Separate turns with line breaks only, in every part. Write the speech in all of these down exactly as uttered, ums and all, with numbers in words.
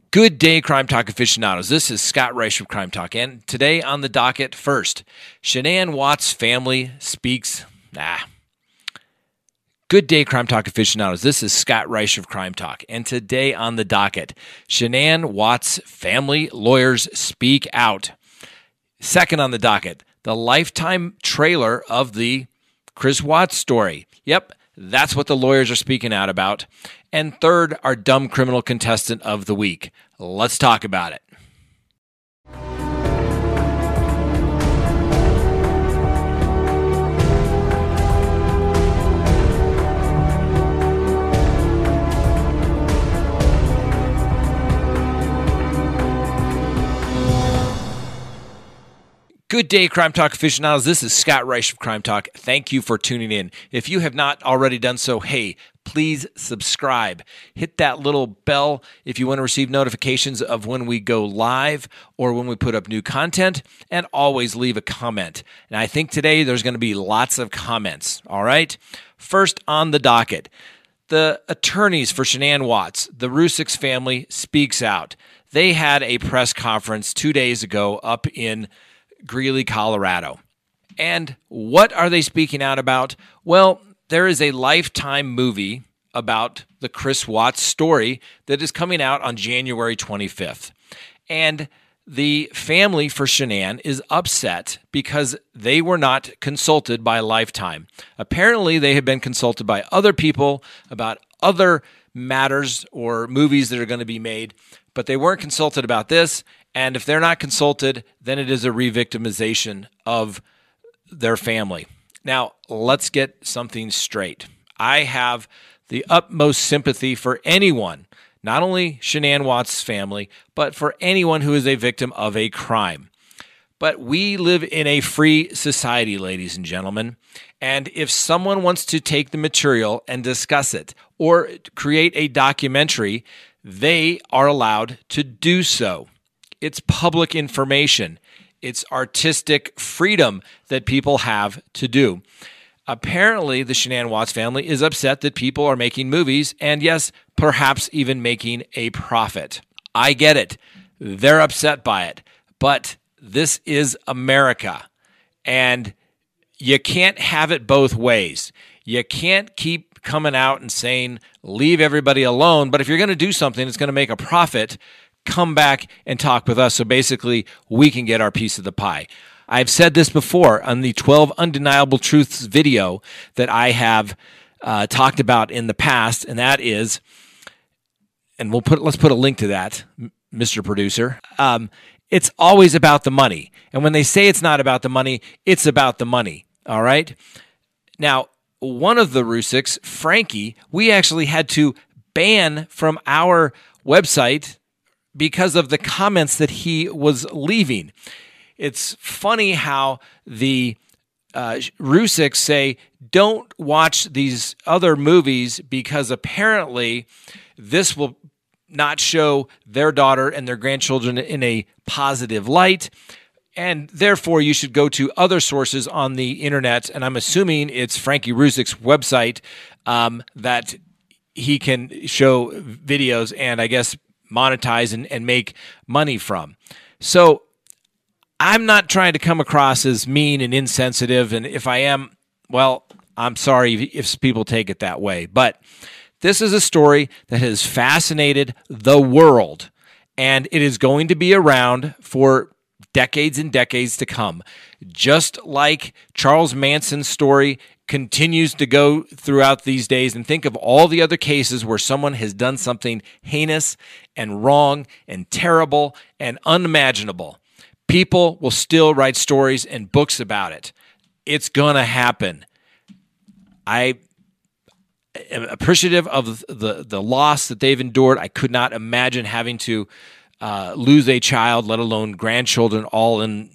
Good day, Crime Talk aficionados. This is Scott Reich of Crime Talk, and today on the docket, first, Shanann Watts' family speaks. Ah. Good day, Crime Talk aficionados. This is Scott Reich of Crime Talk, and today on the docket, Shanann Watts' family lawyers speak out. Second on the docket, the Lifetime trailer of the Chris Watts story. Yep, that's what the lawyers are speaking out about. And third, our dumb criminal contestant of the week. Let's talk about it. Good day, Crime Talk aficionados. This is Scott Reich of Crime Talk. Thank you for tuning in. If you have not already done so, hey, please subscribe. Hit that little bell if you want to receive notifications of when we go live or when we put up new content, and always leave a comment. And I think today there's going to be lots of comments, all right? First on the docket, the attorneys for Shanann Watts, the Ruscix family, speaks out. They had a press conference two days ago up in Greeley, Colorado. And what are they speaking out about? Well, there is a Lifetime movie about the Chris Watts story that is coming out on January twenty-fifth. And the family for Shanann is upset because they were not consulted by Lifetime. Apparently, they have been consulted by other people about other matters or movies that are going to be made, but they weren't consulted about this. And if they're not consulted, then it is a re-victimization of their family. Now, let's get something straight. I have the utmost sympathy for anyone, not only Shanann Watts' family, but for anyone who is a victim of a crime. But we live in a free society, ladies and gentlemen. And if someone wants to take the material and discuss it or create a documentary, they are allowed to do so. It's public information. It's artistic freedom that people have to do. Apparently, the Shanann Watts family is upset that people are making movies and, yes, perhaps even making a profit. I get it. They're upset by it. But this is America, and you can't have it both ways. You can't keep coming out and saying, leave everybody alone, but if you're going to do something that's going to make a profit, come back and talk with us so basically we can get our piece of the pie. I've said this before on the twelve Undeniable Truths video that I have uh, talked about in the past, and that is, and we'll put let's put a link to that, Mister Producer. Um, it's always about the money, and when they say it's not about the money, it's about the money. All right. Now, one of the Ruscix, Frankie, we actually had to ban from our website because of the comments that he was leaving. It's funny how the uh, Ruscix say, don't watch these other movies because apparently this will not show their daughter and their grandchildren in a positive light, and therefore you should go to other sources on the internet, and I'm assuming it's Frankie Ruscix's website um, that he can show videos and I guess monetize and, and make money from. So I'm not trying to come across as mean and insensitive, and if I am, well, I'm sorry if people take it that way. But this is a story that has fascinated the world, and it is going to be around for decades and decades to come. Just like Charles Manson's story continues to go throughout these days, and think of all the other cases where someone has done something heinous and wrong and terrible and unimaginable. People will still write stories and books about it. It's going to happen. I am appreciative of the, the loss that they've endured. I could not imagine having to uh, lose a child, let alone grandchildren, all in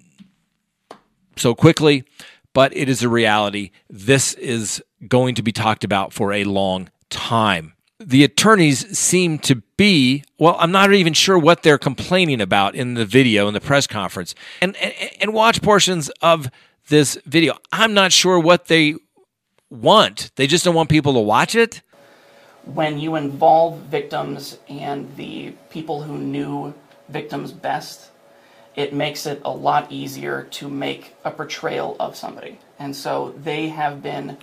so quickly. But it is a reality. This is going to be talked about for a long time. The attorneys seem to be, well, I'm not even sure what they're complaining about in the video, in the press conference. And, and, and watch portions of this video. I'm not sure what they want. They just don't want people to watch it?
when you involve victims and the people who knew victims best, it makes it a lot easier to make a portrayal of somebody. And so they have been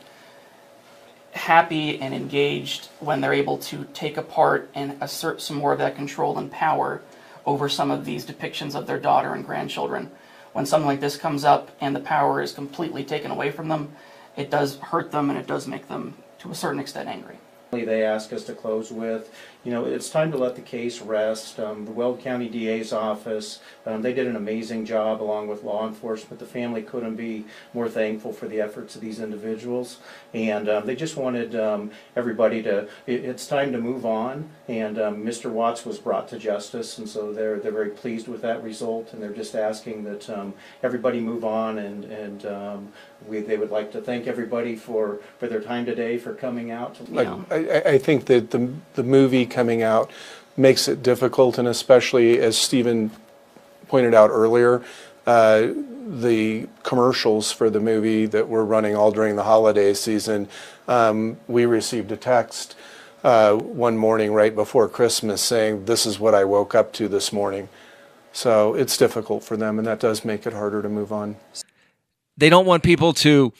happy and engaged when they're able to take apart and assert some more of that control and power over some of these depictions of their daughter and grandchildren. When something like this comes up and the power is completely taken away from them, it does hurt them and it does make them, to a certain extent, angry.
They ask us to close with, you know, it's time to let the case rest. Um, the Weld County D A's office, um, they did an amazing job along with law enforcement. The family couldn't be more thankful for the efforts of these individuals. And um, they just wanted um, everybody to, it, it's time to move on. And um, Mister Watts was brought to justice, and so they're, they're very pleased with that result. And they're just asking that um, everybody move on, and, and um, we, they would like to thank everybody for, for their time today, for coming out. To,
Like, I, I think that the, the movie coming out makes it difficult, and especially, as Stephen pointed out earlier, uh, the commercials for the movie that were running all during the holiday season, um, we received a text uh, one morning right before Christmas saying, "This is what I woke up to this morning." So it's difficult for them, and that does make it harder to move on.
They don't want people to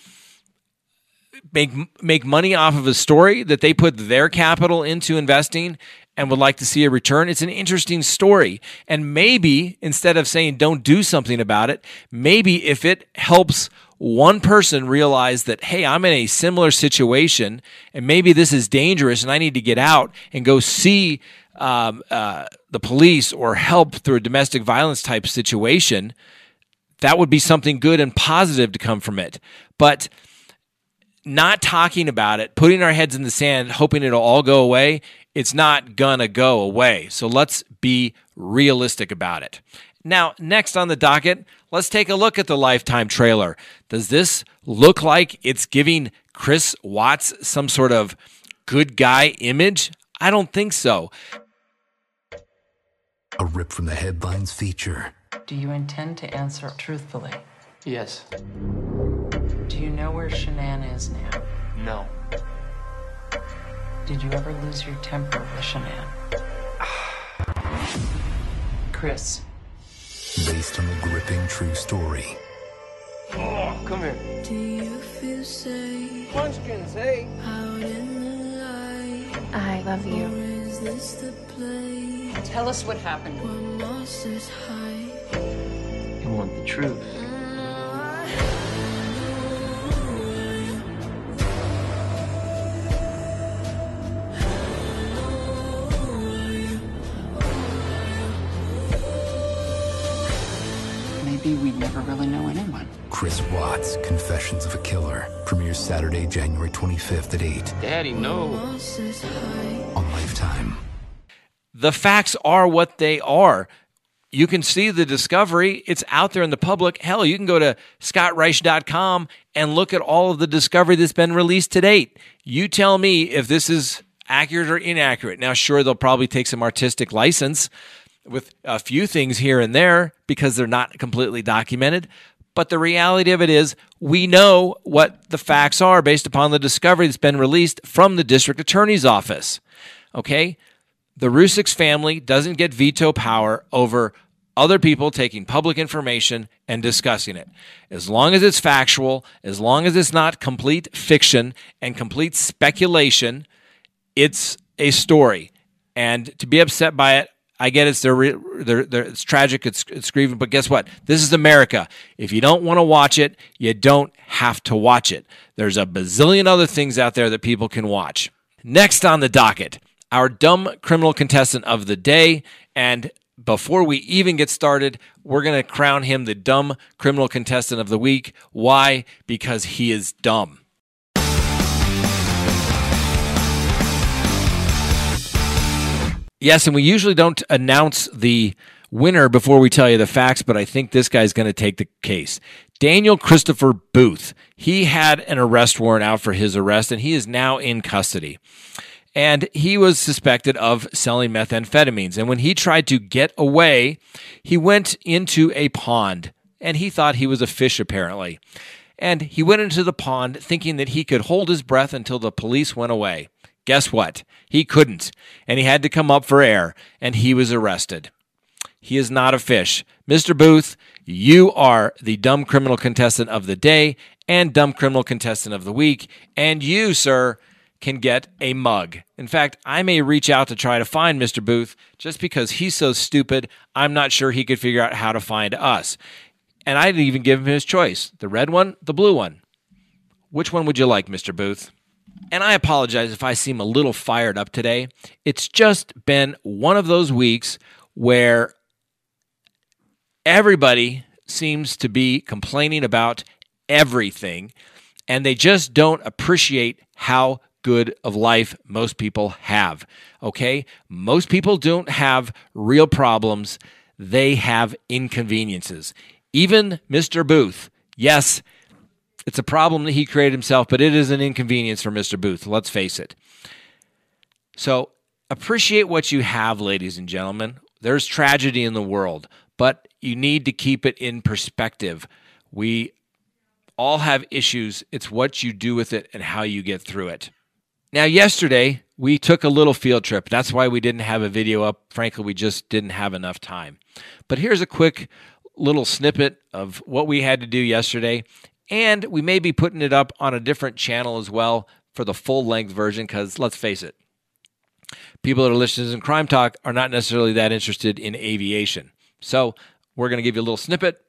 make make money off of a story that they put their capital into investing and would like to see a return. It's an interesting story. And maybe instead of saying don't do something about it, maybe if it helps one person realize that, hey, I'm in a similar situation and maybe this is dangerous and I need to get out and go see um, uh, the police or help through a domestic violence type situation, that would be something good and positive to come from it. But not talking about it, putting our heads in the sand, hoping it'll all go away, it's not gonna go away. So let's be realistic about it. Now, next on the docket, let's take a look at the Lifetime trailer. Does this look like it's giving Chris Watts some sort of good guy image? I don't think so.
A rip from the headlines feature.
Do you intend to answer truthfully?
Yes.
Do you know where Shanann is now?
No.
Did you ever lose your temper with Shanann? Chris.
Based on a gripping true story.
Oh, come here.
Do you feel safe?
Munchkins, hey.
Out in the light?
I love
Or
you.
is this the play?
Tell us what happened.
Where monsters hide?
You want the truth?
Maybe we'd never really know anyone.
Chris Watts, Confessions of a Killer. Premieres Saturday, January twenty-fifth at eight
Daddy, no.
Monsters hide.
on Lifetime.
The facts are what they are. You can see the discovery. It's out there in the public. Hell, you can go to scott reich dot com and look at all of the discovery that's been released to date. You tell me if this is accurate or inaccurate. Now, sure, they'll probably take some artistic license with a few things here and there because they're not completely documented. But the reality of it is we know what the facts are based upon the discovery that's been released from the district attorney's office. Okay? The Rusicks family doesn't get veto power over other people taking public information and discussing it. As long as it's factual, as long as it's not complete fiction and complete speculation, it's a story. And to be upset by it, I get it's they're, they're, they're, it's tragic, it's, it's grieving, but guess what? This is America. If you don't want to watch it, you don't have to watch it. There's a bazillion other things out there that people can watch. Next on the docket, our dumb criminal contestant of the day. And before we even get started, we're going to crown him the dumb criminal contestant of the week. Why? Because he is dumb. Yes, and we usually don't announce the winner before we tell you the facts, but I think this guy's going to take the case. Daniel Christopher Booth. He had an arrest warrant out for his arrest, and he is now in custody. And he was suspected of selling methamphetamines. And when he tried to get away, he went into a pond, and he thought he was a fish, apparently. And he went into the pond thinking that he could hold his breath until the police went away. Guess what? He couldn't, and he had to come up for air, and he was arrested. He is not a fish. Mister Booth, you are the dumb criminal contestant of the day and dumb criminal contestant of the week, and you, sir, can get a mug. In fact, I may reach out to try to find Mister Booth just because he's so stupid, I'm not sure he could figure out how to find us. And I'd even give him his choice, the red one, the blue one. Which one would you like, Mister Booth? And I apologize if I seem a little fired up today. It's just been one of those weeks where everybody seems to be complaining about everything, and they just don't appreciate how good of life most people have, okay? Most people don't have real problems. They have inconveniences. Even Mister Booth, yes, it's a problem that he created himself, but it is an inconvenience for Mister Booth, let's face it. So appreciate what you have, ladies and gentlemen. There's tragedy in the world, but you need to keep it in perspective. We all have issues. It's what you do with it and how you get through it. Now, yesterday, we took a little field trip. That's why we didn't have a video up. Frankly, we just didn't have enough time. But here's a quick little snippet of what we had to do yesterday. And we may be putting it up on a different channel as well for the full-length version because, let's face it, people that are listeners in Crime Talk are not necessarily that interested in aviation. So we're going to give you a little snippet.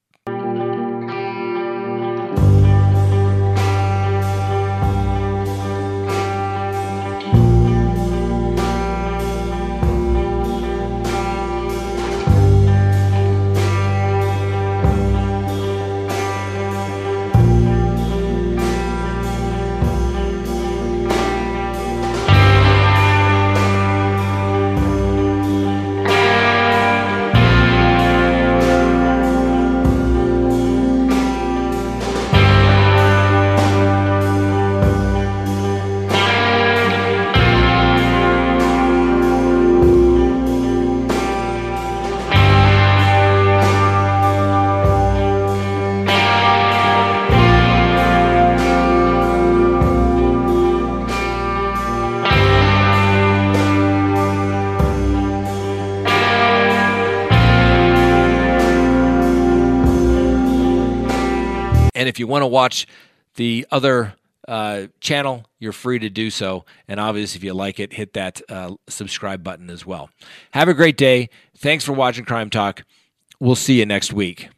And if you want to watch the other uh, channel, you're free to do so. And obviously, if you like it, hit that uh, subscribe button as well. Have a great day. Thanks for watching Crime Talk. We'll see you next week.